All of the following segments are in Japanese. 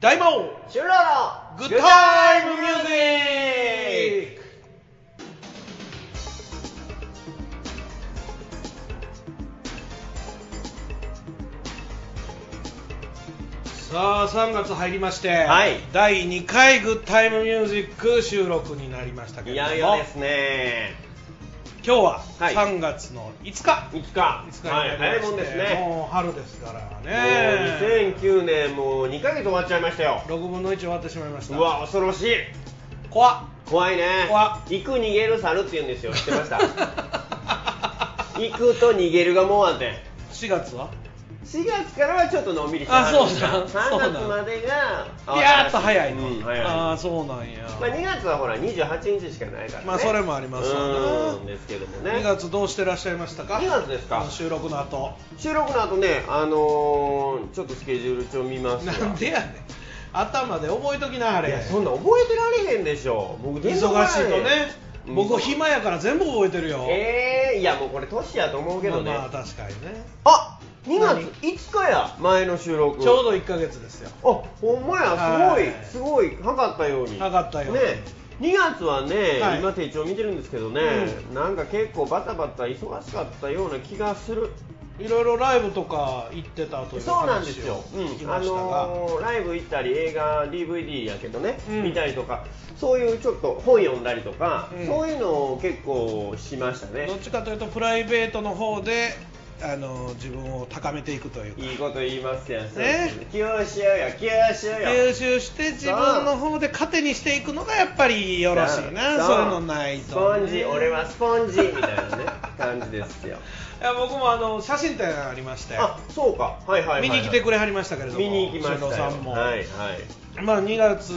大魔王シュロのグッタイムミュージック。さあ3月入りまして、 はい、 第2回グッタイムミュージック収録になりましたけれども、 いよいよですね。 今日ははい 3月の5日 5日になりまして、 早いもんですね。 もう春ですからもうね。 2009年もう2ヶ月終わっちゃいましたよ。 6分の1終わってしまいました。 うわ恐ろしい。 怖いね。行く逃げる猿って言うんですよ。知ってました行くと逃げるがもう終わって 4月は 4月からはちょっとのんびりしてはるんですが、3月までがビヤーっと早いの、 早い。 ああそうなんや。 まあ、2月はほら28日しかないからね。 まあそれもありますわね。ですけどもね。 2月どうしてらっしゃいましたか。 2月ですか。 収録の後ね、ちょっとスケジュール帳見ますわ。 なんでやねん、頭で覚えときなはれ。 いやそんな覚えてられへんでしょ。僕忙しいとね。僕暇やから全部覚えてるよ。 いやもうこれ年やと思うけどね。 まあ確かにね。 あ、2月5日や。前の収録ちょうど1ヶ月ですよ。 あ、ほんまや。すごい測ったように。 測ったようにね。2月はね、 はい、 今手帳見てるんですけどね、なんか結構バタバタ忙しかったような気がする。 いろいろライブとか行ってたという話を聞きましたが、 ライブ行ったり映画 DVD やけどね、見たりとか、そういうちょっと本読んだりとか、そういうのを結構しましたね。 どっちかというとプライベートの方で自分を高めていくというか。 いいこと言いますやん、 ね、 吸収して自分の方で糧にしていくのがやっぱりよろしいな。そういうのないと、ね、 スポンジ、俺はスポンジみたいなね感じですよ。 いや僕も写真展ありまして。 あ、そうか。見に来てくれはりましたけれども。 見に行きましたよ。 さんも、 はいはい。 まあ2月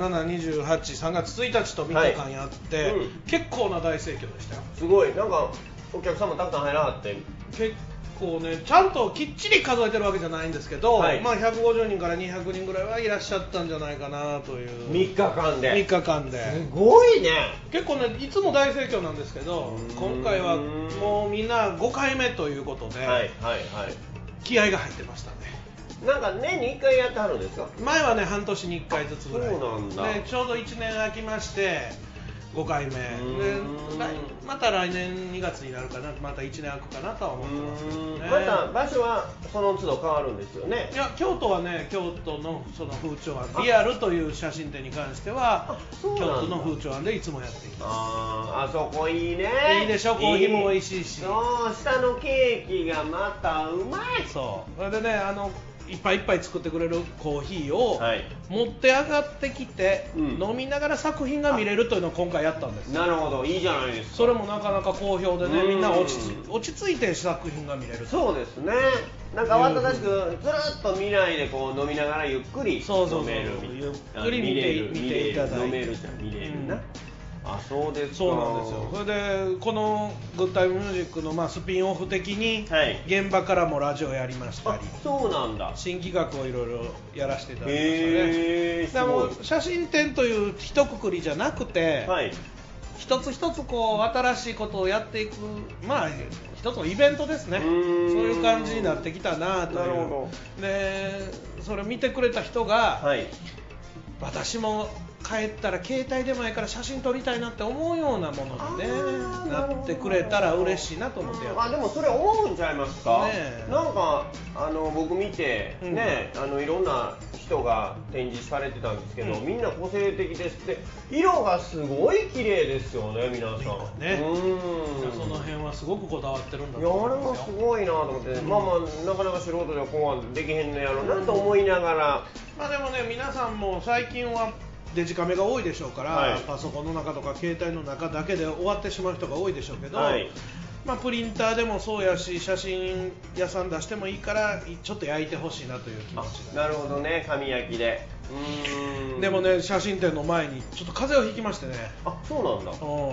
27、28、3月1日と3日間やって、結構な大盛況でしたよ。 すごい。なんかお客さんもたくさん入らはって。 結構ね、ちゃんときっちり数えてるわけじゃないんですけど、まあ150人から200人ぐらいはいらっしゃったんじゃないかなという。 3日間で。 3日間で。 すごいね。 結構ね、いつも大盛況なんですけど、今回はもうみんな5回目ということで、気合が入ってましたね。 なんか年に1回やってはるんですか。 前はね、半年に1回ずつぐらい。 そうなんだ。 でちょうど1年空きまして5回目で、また来年2月になるかな、また1年空くかなとは思ってますけどね。 また場所はその都度変わるんですよね。 いや、京都はね、京都のその風潮案、リアルという写真展に関しては京都の風潮案でいつもやっています。 あそこいいね。 いいでしょ。コーヒーも美味しいし、 そう下のケーキがまたうまい。 そうそれでね、いっぱいいっぱい作ってくれるコーヒーを持って上がってきて、飲みながら作品が見れるというのを今回やったんです。 なるほど、いいじゃないですか。 それもなかなか好評でね、みんな落ち着いて作品が見れる。 そうですね。なんか慌ただしくずるっと見ないでこう飲みながらゆっくり飲める。 ゆっくり見ていただいて飲めるじゃん、見れるな。あ、そうですか。 そうなんですよ。それでこのグッタイムミュージックのスピンオフ的に現場からもラジオやりましたり、 そうなんだ。 新企画をいろいろやらせていただきましたね。でも写真展という一括りじゃなくて、一つ一つこう新しいことをやっていく、一つのイベントですね。そういう感じになってきたなという。 なるほど。でそれを見てくれた人が、私も帰ったら携帯でもいいから写真撮りたいなって思うようなものに、ね、なってくれたら嬉しいなと思ってやってます。 でもそれ思うんちゃいますか、なんか僕見て、いろんな人が展示されてたんですけど、みんな個性的ですって。色がすごい綺麗ですよね、皆さんね。 その辺はすごくこだわってるんだと思いますよ。あれもすごいなと思って、なかなか素人ではこうはできへんのやろうなと思いながら、 でもね、皆さんも最近はデジカメが多いでしょうから、パソコンの中とか携帯の中だけで終わってしまう人が多いでしょうけど、プリンターでもそうやし、写真屋さん出してもいいからちょっと焼いてほしいなという気持ちが。 なるほどね、紙焼きで。 でもね、写真展の前にちょっと風邪をひきましてね。 あ、そうなんだ。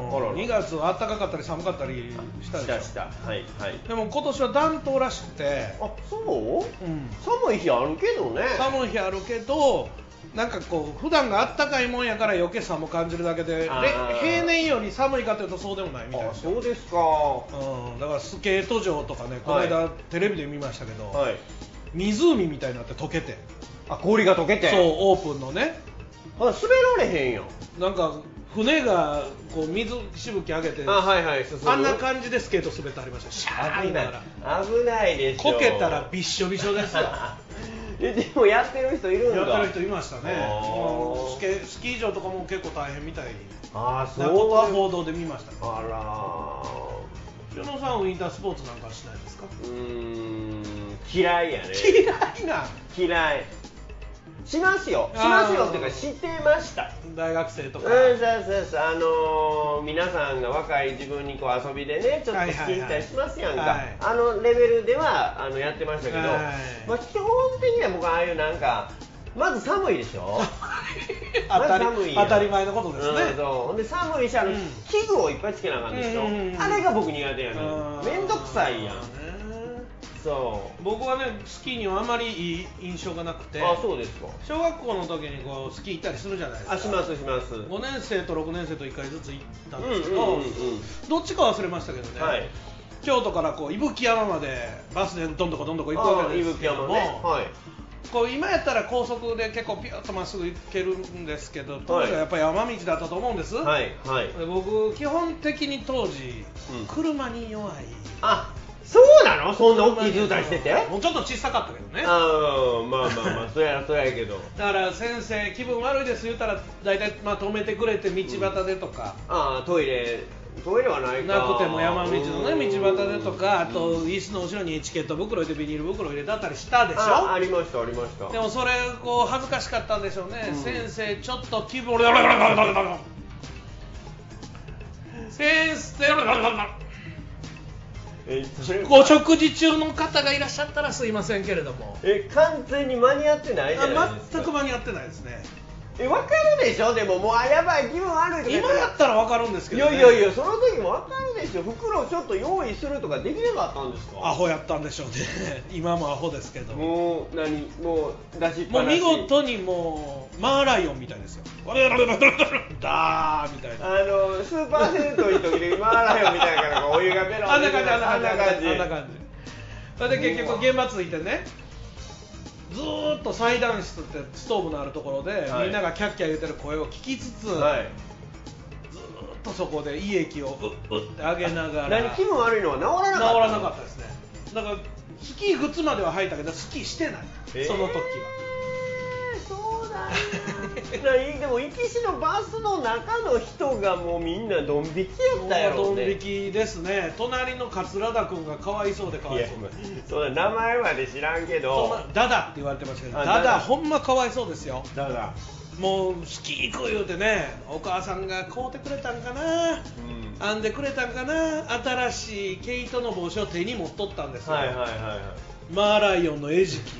2月は暖かかったり寒かったりしたでしょ。でも今年は暖冬らしくて。 あ、そう？寒い日あるけどね。 寒い日あるけど、なんかこう普段があったかいもんやから余計寒感じるだけで、平年より寒いかというとそうでもないみたいですよ。 そうですか。 だからスケート場とかね、この間テレビで見ましたけど、湖みたいになって溶けて。 あ、氷が溶けて。 そう、オープンのね。 滑られへんよ。 なんか船がこう水しぶき上げて、あんな感じでスケート滑ってありました。シャー言いながら。危ないでしょ。 こけたらびっしょびしょですよ。 でもやってる人いるんだ。 やってる人いましたね。スキー場とかも結構大変みたいに。 ああ、そう。 僕は報道で見ました。 あら。 与野さんウィンタースポーツなんかしないですか？ 嫌いやね。嫌い。しますよっていうか、してました。 大学生とか。 皆さんが若い自分にこう遊びでね、ちょっとスキー行ったりしますやんか。レベルではやってましたけど、基本的には僕ああいうなんか、まず寒いでしょ。 当たり前のことですね。 ほんで寒いし、器具をいっぱいつけなあかんでしょ。あれが僕苦手やねん。めんどくさいやん。そう僕はね、スキーにはあまりいい印象がなくて。 あ、そうですか。 小学校の時にこうスキー行ったりするじゃないですか。 します 5年生と6年生と1回ずつ行ったんですけど、どっちか忘れましたけどね、京都からこう伊吹山までバスでどんどこ行くわけですけども、こう今やったら高速で結構ピュッとまっすぐ行けるんですけど、当時はやっぱり山道だったと思うんです。で僕基本的に当時、車に弱い。 そうなの？そんな大きい渋滞してて？ もうちょっと小さかったけどね。 まあそうやけど。 だから先生気分悪いです言ったら大体止めてくれて道端でとか。 トイレはないか。 なくても山道のね道端でとか、あと椅子の後ろにエチケット袋でビニール袋入れてあったりしたでしょ。 ありました。 でもそれこう恥ずかしかったんでしょうね。先生ちょっと気分先生ご食事中の方がいらっしゃったらすいませんけれども、 完全に間に合ってないじゃないですか。 全く間に合ってないですね。 分かるでしょ。でももうやばい気分悪いとか今やったら分かるんですけどね。 いやその時も分かるでしょ。袋ちょっと用意するとかできなかったんですか？ アホやったんでしょうね。今もアホですけど、 もう出しっぱなし。 もう見事にもうマーライオンみたいですよ。ダーみたいな。 スーパー銭湯の時でマーライオンみたいなからお湯がベロン。 あんな感じ。それで結局現場ついてね、ずーっと裁断室ってストーブのあるところで、みんながキャッキャ言ってる声を聞きつつ、ずーっとそこで胃液をって上げながら。 気分悪いのは治らなかったですね。だからスキー靴までは履いたけどスキーしてない、その時は。 そうだね。でも行きしのバスの中の人がもうみんなドン引きやったやろね。 ドン引きですね。隣の桂田君がかわいそうでかわいそうで。 そうだ、名前まで知らんけど。 ダダって言われてましたけど、ダダほんまかわいそうですよ。 ダダ。 もうスキー行く言うてね、お母さんが買うてくれたんかな、編んでくれたんかな、新しい毛糸の帽子を手に持っとったんですよ。マーライオンの餌食。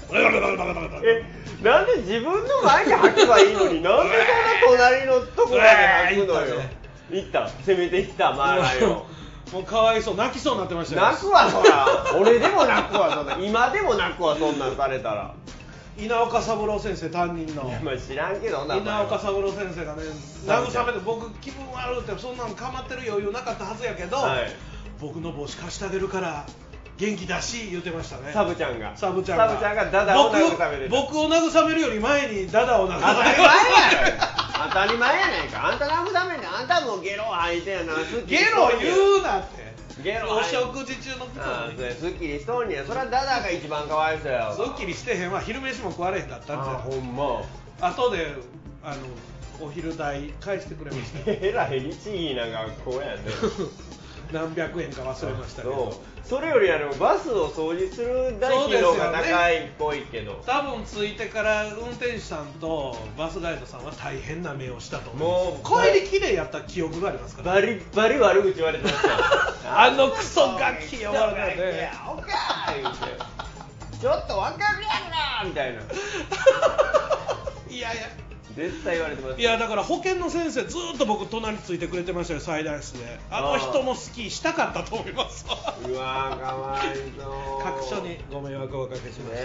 なんで自分の前に履けばいいのに、なんでそんな隣のとこまで履くのよ。行った、攻めていった、マーライオン。 もうかわいそう、泣きそうになってましたよ。 泣くわそら、俺でも泣くわそんな、今でも泣くわそんなんされたら。 稲岡三郎先生担任の。 知らんけどな。 稲岡三郎先生がね、慰めて僕気分悪いってそんなの構ってる余裕なかったはずやけど、僕の帽子貸してあげるから元気だし言ってましたね。 サブちゃんがダダを慰める。僕を慰めるより前にダダを慰める。 当たり前やないか。あんた慰めんねん。あんたもゲロ吐いてやな。 ゲロ言うなって。お食事中のことにすっきりしとんねや。それはダダが一番かわいそうやわ。 すっきりしてへんわ。昼飯も食われへんかったんですよ。 ほんま。 後でお昼代返してくれました。 えらい律儀な学校やね。 何百円か忘れましたけど。 それよりバスを掃除する代金の方が高いっぽいけど、 多分着いてから運転手さんとバスガイドさんは大変な目をしたと思うんです。もう帰りきれいやった記憶がありますから、 バリバリ悪口言われてましたクソガキよ、悪かったね。 おかー言うて、ちょっと分かるやんなみたいな。 いや絶対言われてます。 いやだから保健の先生ずっと僕隣ついてくれてましたよ、最大室で。あの人もスキーしたかったと思います。 うわーかわいそう。 各所にご迷惑をおかけしました。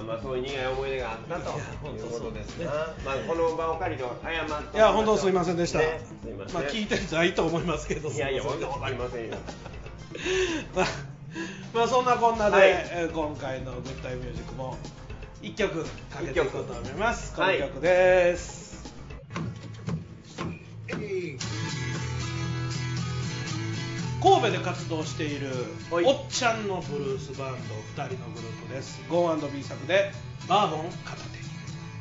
まあそういう苦い思い出があったということですね。まあこの場を借りて謝って。 いや本当すいませんでした。 すいません。 まあ聞いてないと思いますけど。 いやわかりませんよ。 まあそんなこんなで今回のグッタイミュージックも 1曲かけていこうと思います。この曲です、神戸で活動しているおっちゃんのブルースバンド2人のグループです。ゴー&ビー作でバーボン片手に。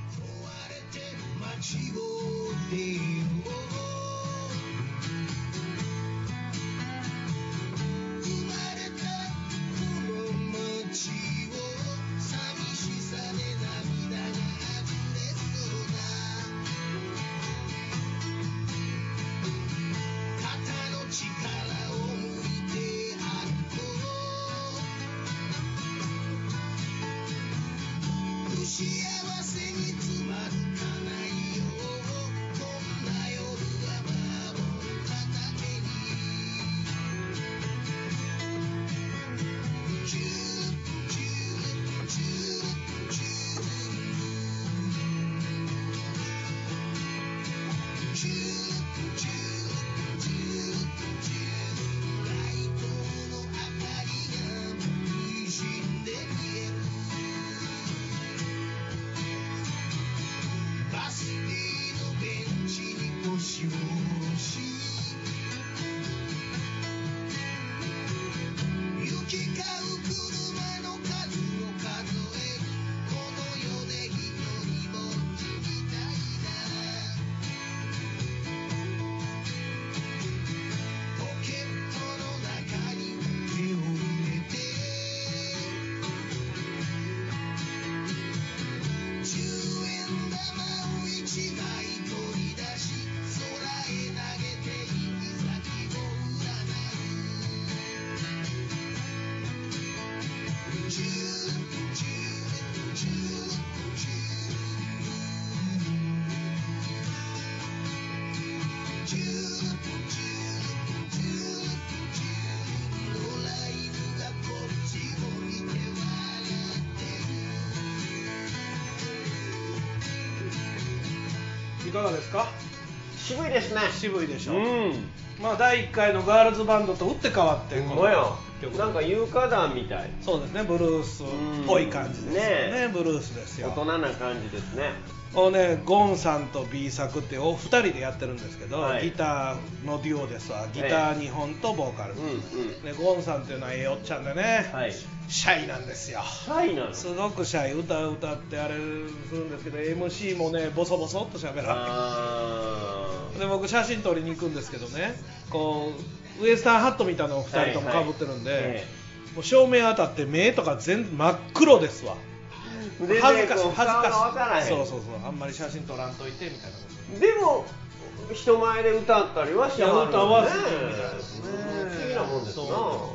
いかがですか？ 渋いですね。 渋いでしょ。まあ第1回のガールズバンドと打って変わってこの曲なんか有価団みたい。 そうですね、ブルースっぽい感じですね。ブルースですよ。 大人な感じですね。 ゴンさんと B 作ってお二人でやってるんですけど、ギターのデュオですわ。ギター2本とボーカル、ゴンさんっていうのはおっちゃんでね、シャイなんですよ。 シャイなんです。 すごくシャイ。歌ってあれするんですけど、 MC もねボソボソっと喋られて、で僕写真撮りに行くんですけどね、こうウエスタンハットみたいなのを2人ともかぶってるんで、もう照明当たって目とか全部真っ黒ですわ。恥ずかしい。そうあんまり写真撮らんといてみたいなこと。 でも人前で歌ったりはしはるんですね。 歌は好きみたいですね。 不思議なもんですな。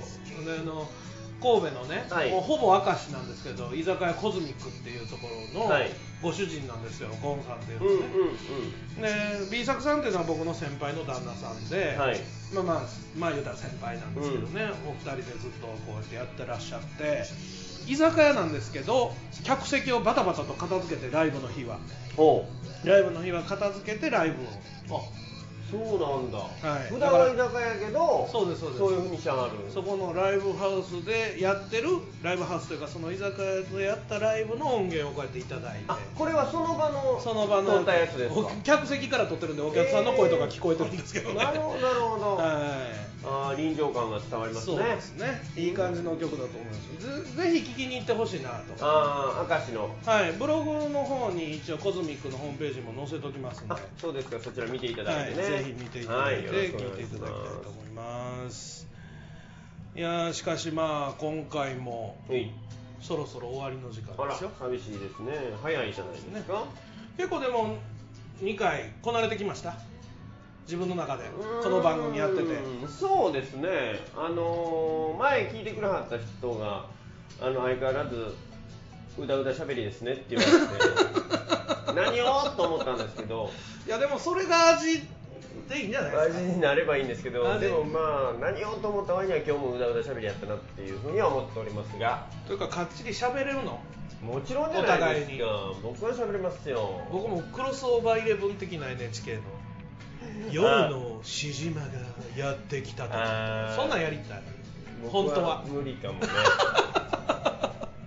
神戸のね、もうほぼ明石なんですけど、居酒屋コズミックっていうところのご主人なんですよ、ゴンさんっていうのね。で B 作さんっていうのは僕の先輩の旦那さんで、まあ言うたら先輩なんですけどね、お二人でずっとこうやってやってらっしゃって、居酒屋なんですけど、客席をバタバタと片付けて、ライブの日は片付けてライブを。 そうなんだ。普段は居酒屋やけど、そういう風にしはる。 そこのライブハウスでやってる、ライブハウスというかその居酒屋でやったライブの音源をこうやっていただいて。 これはその場の撮ったやつですか？ 客席から撮ってるんで、お客さんの声とか聞こえてるんですけどね。 なるほど。臨場感が伝わりますね。 そうですね。いい感じの曲だと思います。ぜひ聴きに行ってほしいなと。 明石の。 ブログの方に一応コズミックのホームページも載せときますんで。 そうですか。そちら見ていただいてね。 ぜひ見ていただいて、聴いていただきたいと思います。いやしかしまあ今回もそろそろ終わりの時間ですよ。 寂しいですね。早いじゃないですか。 結構でも2回こなれてきました。自分の中でこの番組やってて。 そうですね。前聞いてくれはった人が相変わらずうだうだしゃべりですねって言われて何をと思ったんですけど、 いやでもそれが味でいいんじゃないですか。 味になればいいんですけど、でもまあ何をと思った割には今日もうだうだしゃべりやったなっていうふうには思っておりますが。 というかかっちりしゃべれるの？ もちろんじゃないですか。僕はしゃべれますよ。 僕もクロスオーバーイレブン的な NHK の夜のしじまがやってきたとか、そんなんやりたい。本当は無理かもね。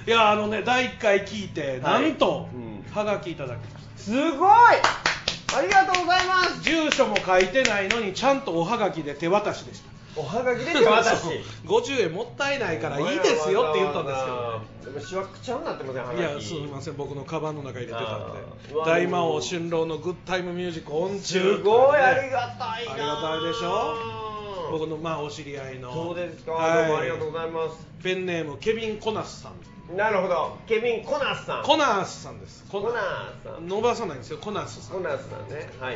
いや第1回聞いて、なんと、はがきいただきました。 すごい、ありがとうございます。 住所も書いてないのにちゃんとおはがきで手渡しでした。 おはがきで手渡し 50円もったいないからいいですよって言ったんですけど、 でもしわくちゃになってません、はがき。 いや、すみません、僕のカバンの中入れてたんで。大魔王春郎のグッタイムミュージックオン中、 すごいありがたいな。 ありがたいでしょ。僕のお知り合いの。 そうですか、どうもありがとうございます。 ペンネームケビン・コナスさん。 なるほど、ケビン・コナスさん。 コナスさんです。 コナスさん。 伸ばさないんですよ、コナスさん。 コナスさんね。はい。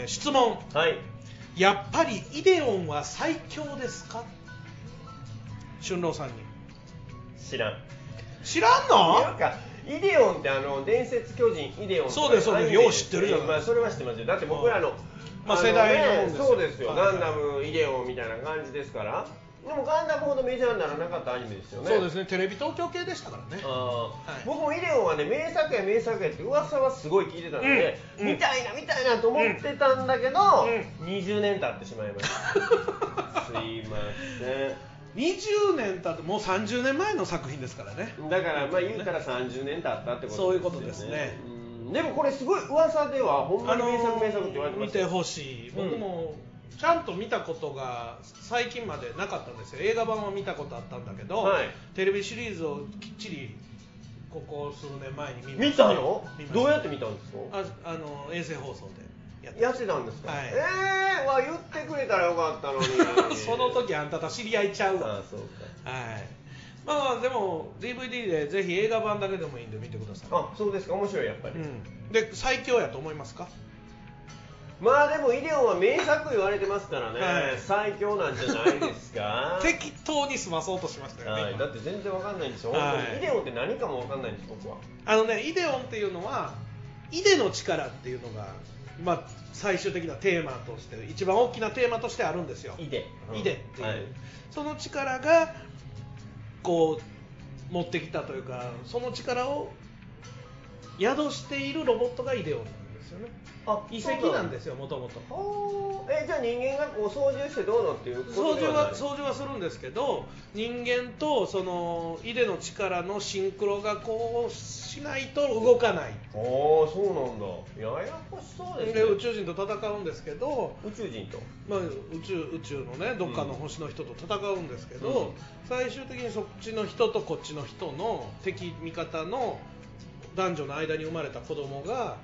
質問。 はい。 やっぱりイデオンは最強ですか？春郎さんに。 知らんの？ イデオンって伝説巨人イデオン。 そうですそうです。よう知ってるじゃないですか。 それは知ってますよ。だって僕らの世代のもんですよ。 そうですよ。ガンダムイデオンみたいな感じですから。でもガンダムほどメジャーにならなかったアニメですよね。 そうですね。テレビ東京系でしたからね。 僕もイデオンはね、名作や名作やって噂はすごい聞いてたので、見たいなと思ってたんだけど、20年経ってしまいました。すいません。 20年経ってもう30年前の作品ですからね。 だから言うたら30年経ったってことですね。 そういうことですね。 でもこれすごい噂ではほんまに名作って言われてます。 見てほしい。僕もちゃんと見たことが最近までなかったんですよ。映画版は見たことあったんだけど、テレビシリーズをきっちりここ数年前に見たの？どうやって見たんですか？ 衛星放送でやってたんですか？言ってくれたらよかったのに。 その時あんたと知り合いちゃうわ。 そうか。 はい。でも DVD でぜひ映画版だけでもいいんで見てください。 そうですか。面白い、やっぱり。 で、最強やと思いますか？ でもイデオンは名作言われてますからね、最強なんじゃないですか。 適当に済まそうとしましたよね。 だって全然わかんないんですよ。イデオンって何かもわかんないんです、僕は。 イデオンっていうのはイデの力っていうのが最終的なテーマとして一番大きなテーマとしてあるんですよ。イデっていう、その力がこう持ってきたというか、その力を宿しているロボットがイデオンなんですよね。遺跡なんですよ、もともと。 じゃあ人間がこう操縦してどうのっていうことではない？ 操縦はするんですけど、人間とそのイデの力のシンクロがこうしないと動かない。 そうなんだ。ややこしそうですね。 で宇宙人と戦うんですけど、 宇宙人と、 宇宙のね、どっかの星の人と戦うんですけど、最終的にそっちの人とこっちの人の敵味方の男女の間に生まれた子供が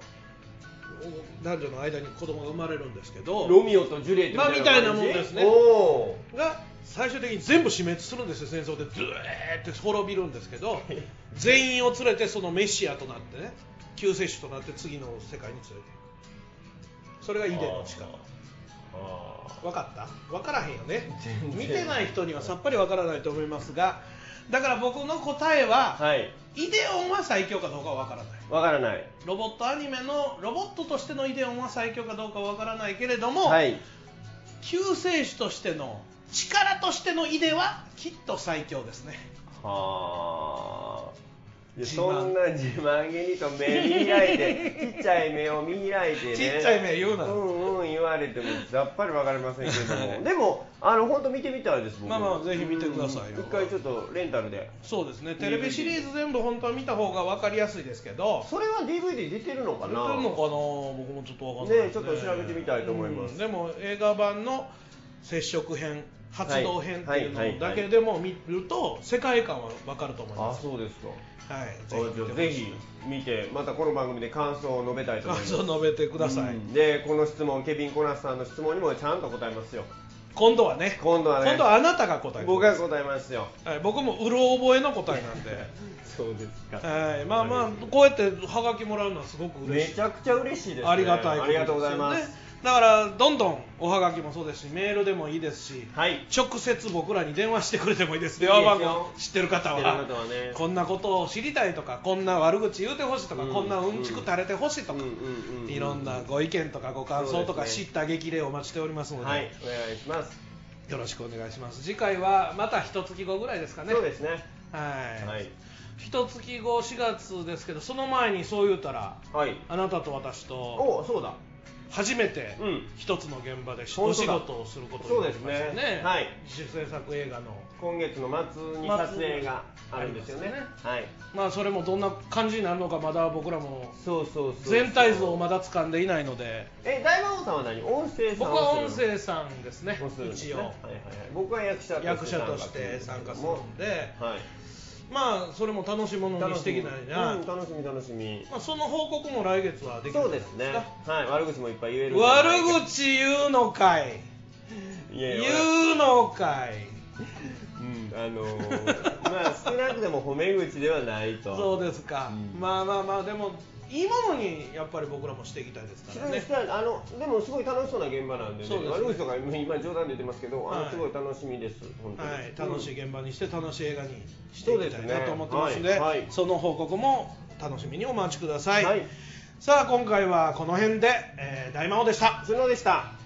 男女の間に子供が生まれるんですけど、 ロミオとジュリエットみたいなもんですね。が最終的に全部死滅するんですよ、戦争で。ずーって滅びるんですけど、全員を連れてそのメシアとなってね、救世主となって次の世界に連れていく。それがイデの力。分かった？分からへんよね。見てない人にはさっぱり分からないと思いますが、だから僕の答えは、イデオンは最強かどうかは分からない。 分からない。 ロボットアニメのロボットとしてのイデオンは最強かどうかは分からないけれども、救世主としての力としてのイデはきっと最強ですね。 そんな自慢げにと目見開いて、ちっちゃい目を見開いてね、 ちっちゃい目言うな。 言われてもさっぱり分かりませんけども、でも本当見てみたいです。僕ぜひ見てくださいよ。 一回ちょっとレンタルで。 そうですね。テレビシリーズ全部本当は見た方が分かりやすいですけど、 それは DVD 出てるのかな？ 出てるのかな？僕もちょっと分かんないですね。 ちょっと調べてみたいと思います。 でも映画版の接触編、発動編っていうのだけでも見ると世界観は分かると思います。 そうですか。 ぜひ見て、またこの番組で感想を述べたいと思います。 感想を述べてください。 で、この質問、ケビン・コナスさんの質問にもちゃんと答えますよ。 今度はあなたが答えます。 僕が答えますよ。 僕もうろ覚えの答えなんで。 そうですか。 こうやってハガキもらうのはすごく嬉しい。 めちゃくちゃ嬉しいですね。 ありがたい。 ありがとうございます。 だからどんどんおはがきもそうですし、メールでもいいですし、直接僕らに電話してくれてもいいです。電話番号知ってる方はこんなことを知りたいとか、こんな悪口言うてほしいとか、こんなうんちく垂れてほしいとか、いろんなご意見とかご感想とか知った激励をお待ちしておりますので、 お願いします。 よろしくお願いします。次回はまた一月後ぐらいですかね。 そうですね。 一月後4月ですけど、その前にそう言うたら、あなたと私と初めて一つの現場でお仕事をすることになりましたね。はい。自主制作映画の今月の末に撮影があるんですよね。はい。 まあそれもどんな感じになるのかまだ僕らも全体像をまだ掴んでいないので。 大魔王さんは何？音声さん？ 僕は音声さんですね。一応。はいはいはい。 僕は役者として参加するんで。はい。まあそれも楽しみにしていきたいな。 楽しみ。 まあその報告も来月はできるんですか。 そうですね。はい。悪口もいっぱい言える。 悪口言うのかい。言うのかい。 まあ少なくとも褒め口ではないと。 そうですか。まあでも。いいものにやっぱり僕らもしていきたいですからね。 でもすごい楽しそうな現場なんでね。悪口とか今冗談で言ってますけど、すごい楽しみです。本当に。 はい、楽しい現場にして楽しい映画にしていきたいなと思ってますので、その報告も楽しみにお待ちください。さあ今回はこの辺で大魔王でした。 角でした。